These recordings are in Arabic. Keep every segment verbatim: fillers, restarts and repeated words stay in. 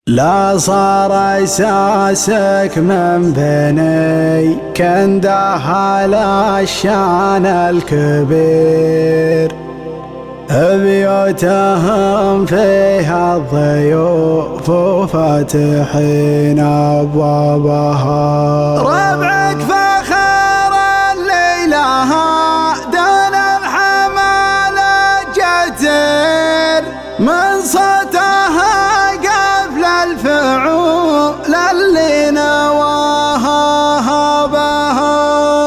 لا صار اساسك من بني كندها الشان الكبير، بيوتهم فيها الضيوف وفاتحين ابوابها. ربعك فخر الليله دون الحمال جتر، من صوتها قبل الفعول اللي نواها بها.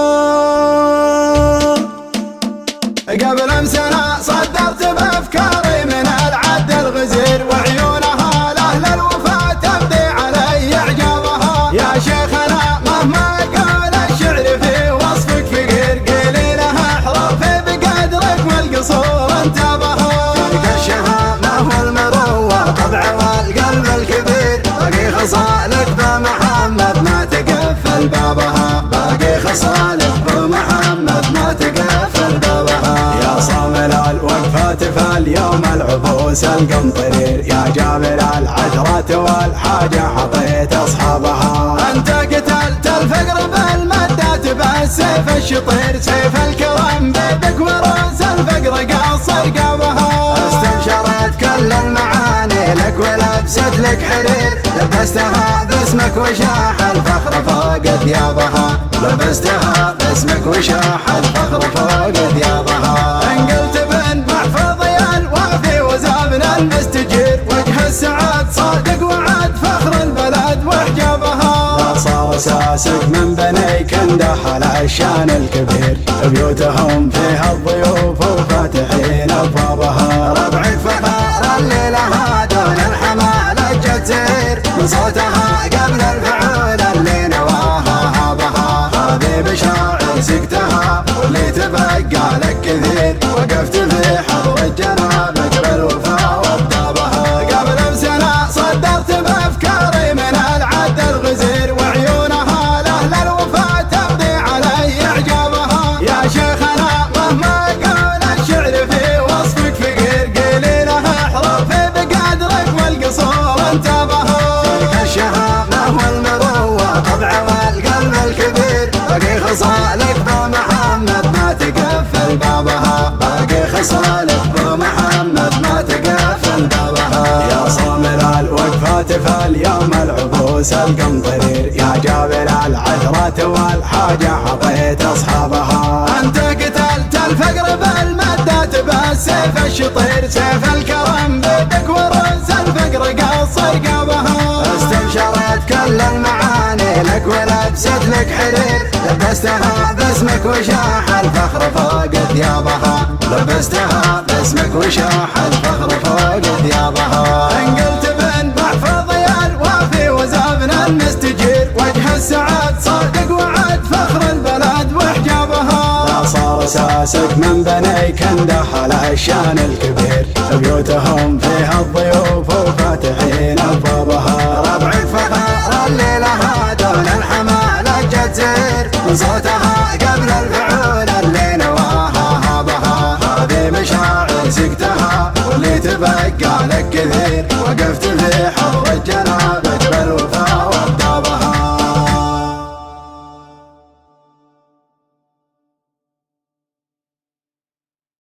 قبل امسنا صدرت بافكاري من العد الغزير، وعيونها لاهل الوفا تبدي علي اعجابها. يا شيخنا مهما يقول الشعر في وصفك فقير، قيلي لها حروفي بقدرك والقصور انتبها. تلك الشهامه والمروه طبع والقلب الكبير، باقي خصالك بمحمد ما تقفل بابها. باقي خصالك بمحمد ما تقفل بابها. يا صامل الوقفات فاليوم العبوس القنطرير، يا جابر العثرات والحاجة حطيت أصحابها. أنت قتلت الفقر بالمدات بالسيف الشطير، سيف الكرم بيدك ورأس الفقر قص رقابها. استنشرت كل المعاني لك ولبست لك حرير، لبستها باسمك وشاح الفخر فوق ثيابها. لبستها باسمك وشاح الفخر فوق ثيابها. انقلت بن محفظ الوافي وزابن المستجير، وجه السعاد صادق وعد فخر البلد وحجابها. لا صار اساسك من بني كندح الشان الكبير، بيوتهم فيها الضيوف وفاتحين ابوابها. ربعك فخر الليله دون الحمال الجزير، من صوتها قبل الفعول اللي نواها هابها. هذه بشاعر سقتها واللي تبقى لك كثير، وقفت في حضر الجنابك بالوفا وابدابها. قبل امسنا صدرت بافكاري من العد الغزير، وعيونها لاهل الوفا تبدي علي اعجابها. يا شيخنا مهما يقول الشعر في وصفك فقير، قيلي لها حروفي بقدرك والقصور انتبها. تلك الشهامه والمروه طبع والقلب الكبير، باقي خصالك بمحمد ما تقفل بابها. باقي خصالك بمحمد ما تقفل بابها. يا صامل الوقفات فاليوم العبوس القنطرير، يا جابر العثرات والحاجة حطيت أصحابها. أنت قتلت الفقر بالمدات بالسيف الشطير، سيف الكرم بيدك ورأس الفقر قص رقابها. استنشرت كل المعاني لك ولبست لك حرير، لبستها باسمك وشاح الفخر فوق ثيابها. لبستها باسمك وشاح الفخر فوق ثيابها. انقلت بن محفظ الوافي وزابن المستجير، وجه السعاد صادق وعد فخر البلد وحجابها. لا صار اساسك من بني كندح الشان الكبير، بيوتهم فيها الضيوف وفاتحين ابوابها. ربعك فخر الليله دون الحمال الجزير، من صوتها قبل الفعول اللي نواها هابها. هذه مشاعر سقتها واللي تبقى لك كثير، وقفت في